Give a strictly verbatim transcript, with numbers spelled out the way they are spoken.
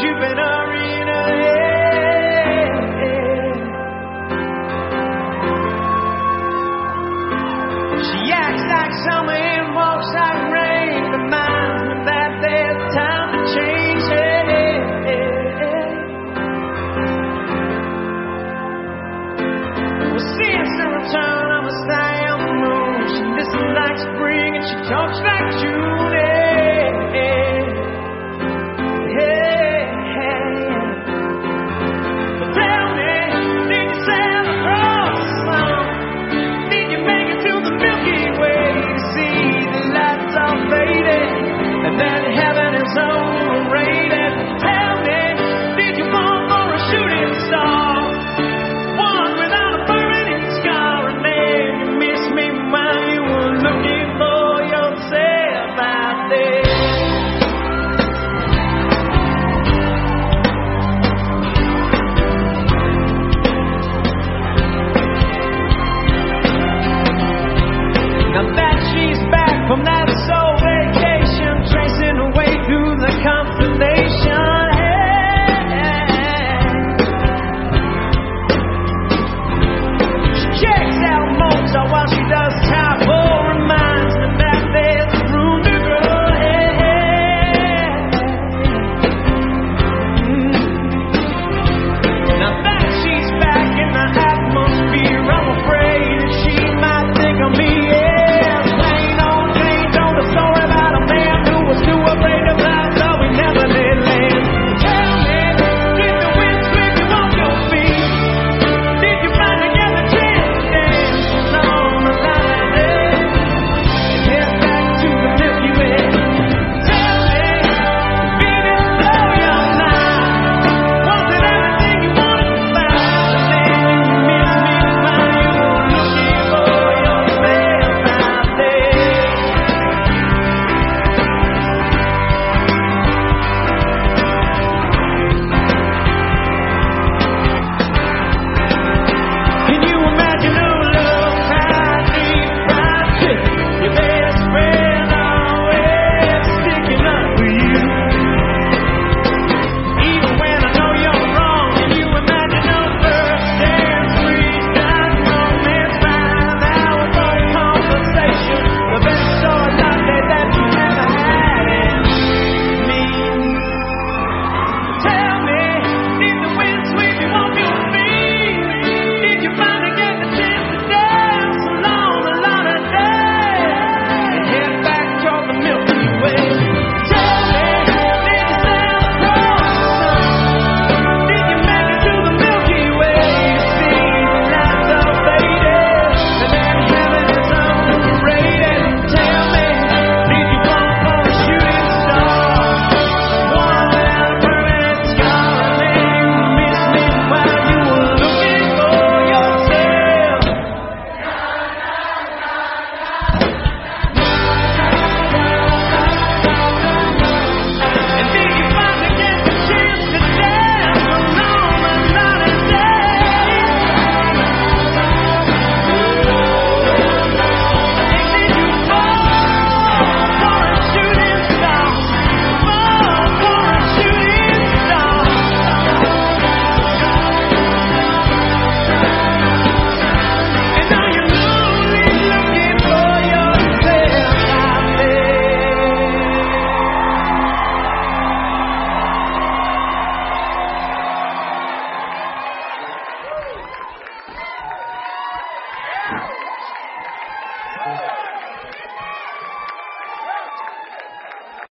you've been hurrying ahead. She acts like summer and walks like rain, reminds me that there's time to change. Well, since the return of a stay on the moon, she listens like spring and she talks like June. And then heaven is overrated. Tell me, did you fall for a shooting star? One without a burning scar. And then you missed me while you were looking for yourself out there. Now that she's back from that soul vacation, tracing her way through the confidence.